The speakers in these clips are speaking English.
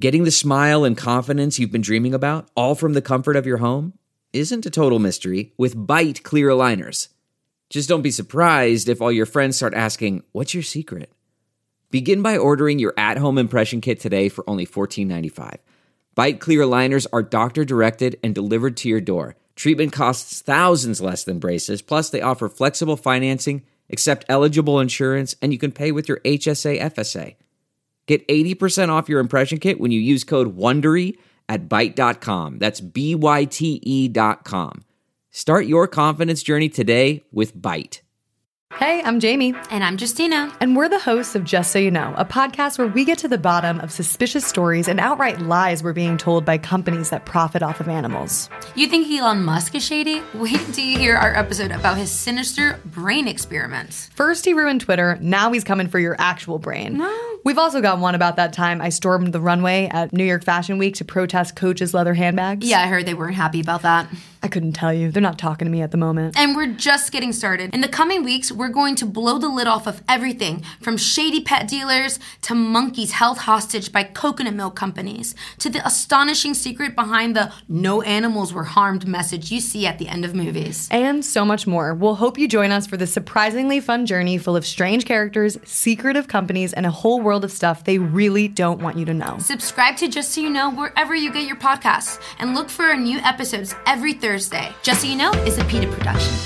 Getting the smile and confidence you've been dreaming about, all from the comfort of your home, isn't a total mystery with Byte clear aligners. Just don't be surprised if all your friends start asking, "What's your secret?" Begin by ordering your at-home impression kit today for only $14.95. Byte clear aligners are doctor-directed and delivered to your door. Treatment costs thousands less than braces, plus they offer flexible financing, accept eligible insurance, and you can pay with your HSA FSA. Get 80% off your impression kit when you use code WONDERY at Byte.com. That's BYTE.com. Start your confidence journey today with Byte. Hey, I'm Jamie. And I'm Justina. And we're the hosts of Just So You Know, a podcast where we get to the bottom of suspicious stories and outright lies we're being told by companies that profit off of animals. You think Elon Musk is shady? Wait till you hear our episode about his sinister brain experiments. First he ruined Twitter, now he's coming for your actual brain. No. We've also got one about that time I stormed the runway at New York Fashion Week to protest Coach's leather handbags. Yeah, I heard they weren't happy about that. I couldn't tell you. They're not talking to me at the moment. And we're just getting started. In the coming weeks, we're going to blow the lid off of everything from shady pet dealers to monkeys held hostage by coconut milk companies to the astonishing secret behind the "no animals were harmed" message you see at the end of movies. And so much more. We'll hope you join us for this surprisingly fun journey full of strange characters, secretive companies, and a whole world of stuff they really don't want you to know. Subscribe to Just So You Know wherever you get your podcasts and look for our new episodes every Thursday. Just So You Know is a PETA production.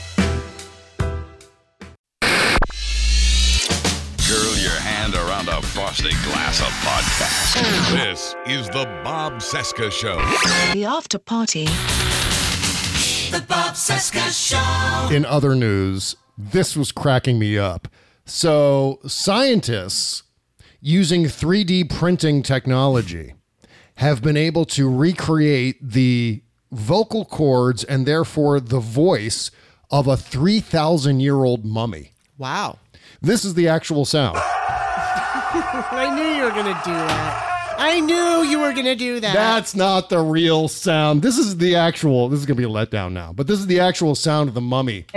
Curl your hand around a frosty glass of podcast. This is the Bob Cesca Show. The After Party. The Bob Cesca Show. In other news, this was cracking me up. So scientists using 3D printing technology have been able to recreate the vocal cords and therefore the voice of a 3,000-year-old mummy. Wow. This is the actual sound. I knew you were going to do that. I knew you were going to do that. That's not the real sound. This is the actual, this is going to be a letdown now, but this is the actual sound of the mummy.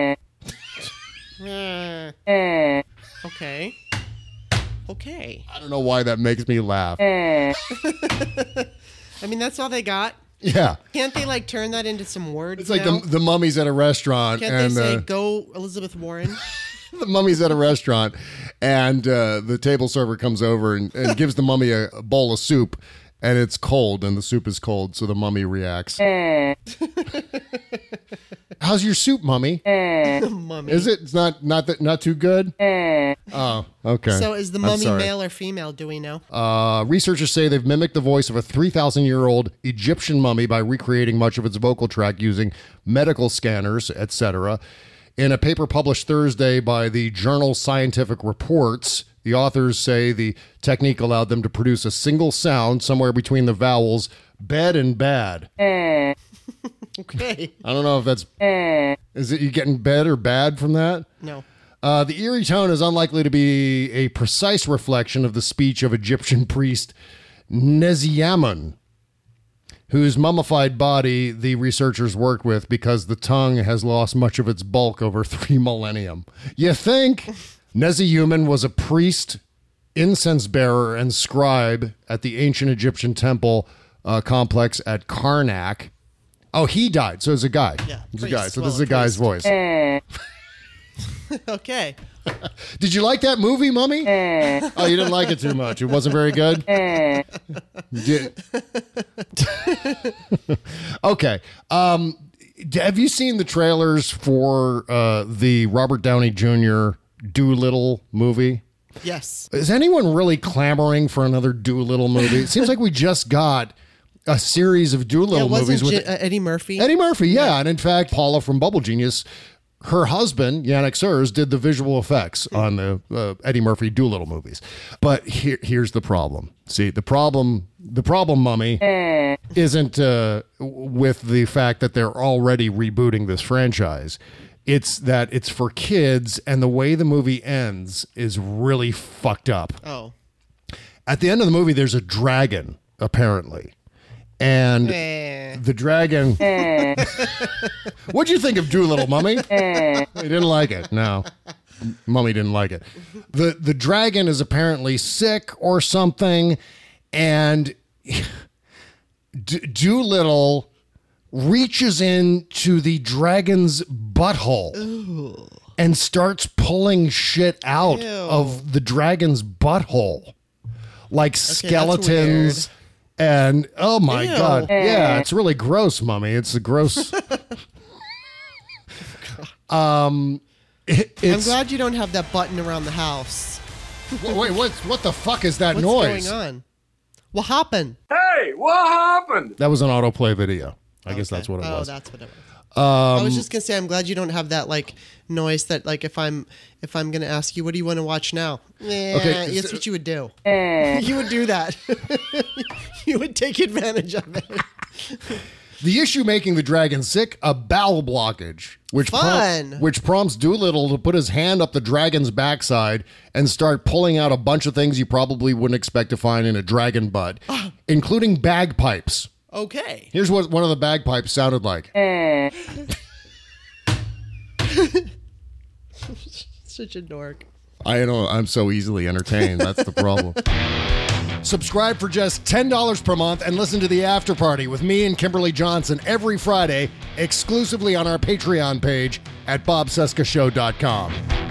Okay. Okay. I don't know why that makes me laugh. I mean, that's all they got. Yeah. Can't they, like, turn that into some words It's like now? the mummy's at a restaurant. Can't and they say, go Elizabeth Warren? the mummy's at a restaurant, and the table server comes over and gives the mummy a bowl of soup, and it's cold, and the soup is cold, so the mummy reacts. How's your soup, mummy? Mummy. Is it? It's not too good? Oh, okay. So is the I'm mummy sorry. male or female? Do we know? Researchers say they've mimicked the voice of a 3,000-year-old Egyptian mummy by recreating much of its vocal tract using medical scanners, etc. In a paper published Thursday by the journal Scientific Reports, the authors say the technique allowed them to produce a single sound somewhere between the vowels bed and bad. Okay. I don't know if that's... Is it you getting bed or bad from that? No. The eerie tone is unlikely to be a precise reflection of the speech of Egyptian priest Neziamun, whose mummified body the researchers worked with because the tongue has lost much of its bulk over 3 millennium. You think? Neziamun was a priest, incense bearer, and scribe at the ancient Egyptian temple complex at Karnak. Oh, he died. So it's a guy. Yeah. It's a Priest. guy. So Well, this is a guy's voice. Okay. Did you like that movie, Mummy? Oh, you didn't like it too much. It wasn't very good? Okay. Have you seen the trailers for the Robert Downey Jr. Doolittle movie? Yes. Is anyone really clamoring for another Doolittle movie? It seems like we just got a series of Doolittle movies with Eddie Murphy. Eddie Murphy, yeah. And in fact, Paula from Bubble Genius, her husband, Yannick Surs, did the visual effects on the Eddie Murphy Doolittle movies. But here's the problem. See, the problem, Mummy, isn't with the fact that they're already rebooting this franchise. It's that it's for kids, and the way the movie ends is really fucked up. Oh. At the end of the movie, there's a dragon, apparently. And the dragon... What'd you think of Doolittle, Mummy? You didn't like it. No. Mummy didn't like it. The dragon is apparently sick or something, And Doolittle reaches into the dragon's butthole and starts pulling shit out of the dragon's butthole. Like skeletons and oh my God. Yeah, it's really gross, Mummy. It's a gross. I'm glad you don't have that button around the house. Wait, what the fuck is that What's noise? going on? What happened? Hey, what happened? That was an autoplay video. I guess that's what it was. Oh, that's what it was. I was just gonna say, I'm glad you don't have that like noise that like if I'm gonna ask you, what do you want to watch now? Okay, that's what you would do. You would do that. You would take advantage of it. The issue making the dragon sick, a bowel blockage, which prompts Doolittle to put his hand up the dragon's backside and start pulling out a bunch of things you probably wouldn't expect to find in a dragon butt, including bagpipes. Okay. Here's what one of the bagpipes sounded like. Such a dork. I know, I'm so easily entertained. That's the problem. Subscribe for just $10 per month and listen to The After Party with me and Kimberly Johnson every Friday, exclusively on our Patreon page at bobcescashow.com.